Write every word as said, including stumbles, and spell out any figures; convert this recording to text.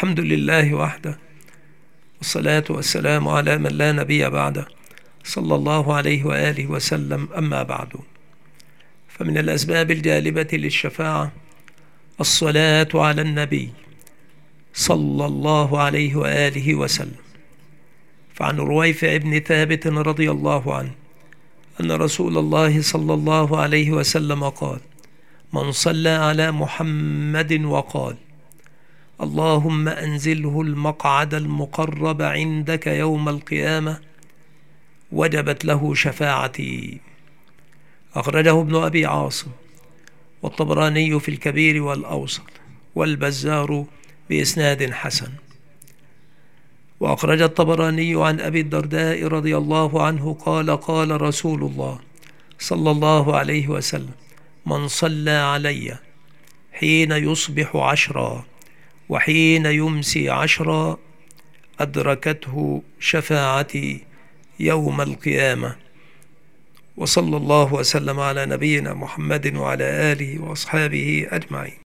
الحمد لله وحده، والصلاة والسلام على من لا نبي بعده، صلى الله عليه وآله وسلم. أما بعد، فمن الأسباب الجالبة للشفاعة الصلاة على النبي صلى الله عليه وآله وسلم. فعن رويفع بن ثابت رضي الله عنه أن رسول الله صلى الله عليه وسلم قال: من صلى على محمد وقال: اللهم أنزله المقعد المقرب عندك يوم القيامة، وجبت له شفاعتي. أخرجه ابن أبي عاصم والطبراني في الكبير والأوسط والبزار بإسناد حسن. وأخرج الطبراني عن أبي الدرداء رضي الله عنه قال: قال رسول الله صلى الله عليه وسلم: من صلى علي حين يصبح عشرا وحين يمسي عشرا أدركته شفاعتي يوم القيامة. وصلى الله وسلم على نبينا محمد وعلى آله وأصحابه أجمعين.